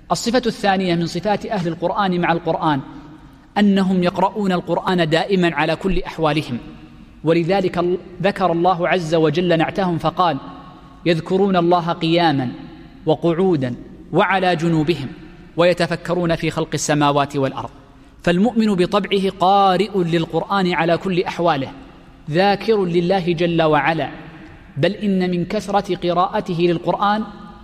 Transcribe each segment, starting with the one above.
الصفة الثانية من صفات أهل القرآن مع القرآن أنهم يقرؤون القرآن دائما على كل أحوالهم، ولذلك ذكر الله عز وجل نعتهم فقال: يذكرون الله قياما وقعودا وعلى جنوبهم ويتفكرون في خلق السماوات والأرض. فالمؤمن بطبعه قارئ للقرآن على كل أحواله، ذاكر لله جل وعلا، بل إن من كثرة قراءته للقرآن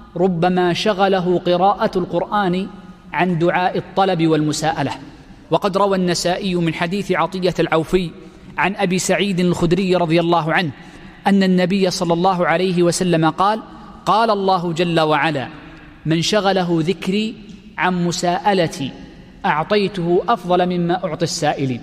ربما شغله قراءة القرآن عن دعاء الطلب والمساءلة. وقد روى النسائي من حديث عطية العوفي عن أبي سعيد الخدري رضي الله عنه أن النبي صلى الله عليه وسلم قال: قال الله جل وعلا: من شغله ذكري عن مساءلتي أعطيته أفضل مما أعطي السائلين.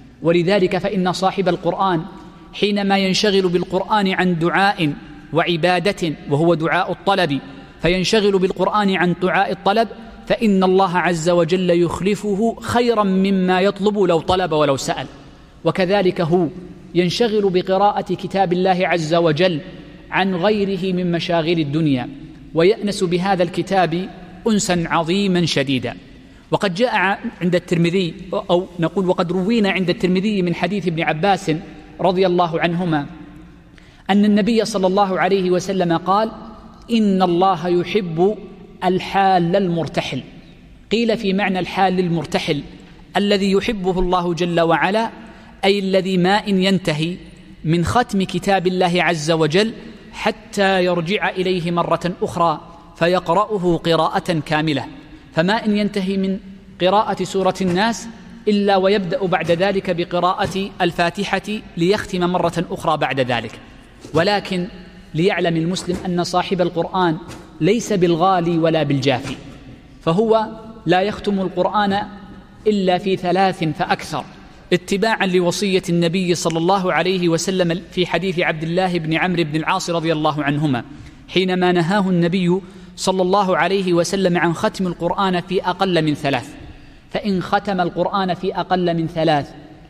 ولذلك فإن صاحب القرآن حينما ينشغل بالقرآن عن دعاء وعبادة وهو دعاء الطلب، فينشغل بالقرآن عن دعاء الطلب، فإن الله عز وجل يخلفه خيرا مما يطلب لو طلب ولو سأل. وكذلك هو ينشغل بقراءة كتاب الله عز وجل عن غيره من مشاغل الدنيا، ويأنس بهذا الكتاب أنسا عظيما شديدا. وقد جاء عند الترمذي، أو نقول وقد روينا عند الترمذي من حديث ابن عباس رضي الله عنهما أن النبي صلى الله عليه وسلم قال: إن الله يحب الحال المرتحل. قيل في معنى الحال المرتحل الذي يحبه الله جل وعلا، أي الذي ما إن ينتهي من ختم كتاب الله عز وجل حتى يرجع إليه مرة أخرى فيقرأه قراءة كاملة. فما إن ينتهي من قراءة سورة الناس إلا ويبدأ بعد ذلك بقراءة الفاتحة ليختم مرة أخرى بعد ذلك. ولكن ليعلم المسلم أن صاحب القرآن ليس بالغالي ولا بالجافي، فهو لا يختم القرآن إلا في 3 فأكثر، اتباعا لوصية النبي صلى الله عليه وسلم في حديث عبد الله بن عمرو بن العاص رضي الله عنهما حينما نهاه النبي صلى الله عليه وسلم عن ختم القرآن في أقل من 3. فإن ختم القرآن في أقل من 3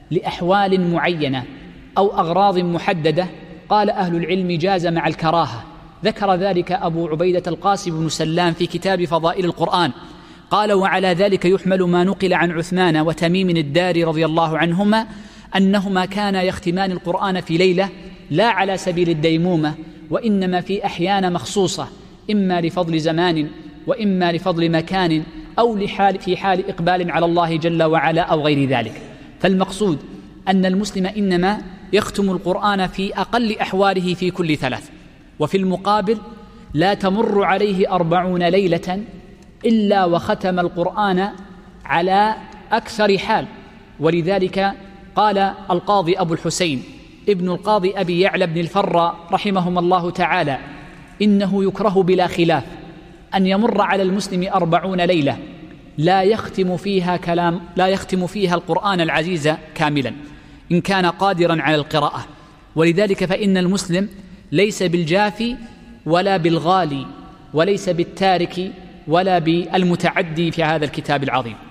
لأحوال معينة أو أغراض محددة، قال أهل العلم جاز مع الكراهة. ذكر ذلك أبو عبيدة القاسم بن سلام في كتاب فضائل القرآن، قال: وعلى ذلك يحمل ما نقل عن عثمان وتميم الداري رضي الله عنهما أنهما كانا يختمان القرآن في ليلة، لا على سبيل الديمومة، وإنما في أحيان مخصوصة، إما لفضل زمان وإما لفضل مكان أو في حال إقبال على الله جل وعلا أو غير ذلك. فالمقصود أن المسلم إنما يختم القرآن في أقل أحواله في كل 3. وفي المقابل لا تمر عليه 40 ليلة إلا وختم القرآن على أكثر حال. ولذلك قال القاضي أبو الحسين ابن القاضي أبي يعلى بن الفر رحمهم الله تعالى: إنه يكره بلا خلاف أن يمر على المسلم 40 ليلة لا يختم فيها القرآن العزيز كاملا إن كان قادرا على القراءة. ولذلك فإن المسلم ليس بالجافي ولا بالغالي وليس بالتارك ولا بالمتعدي في هذا الكتاب العظيم.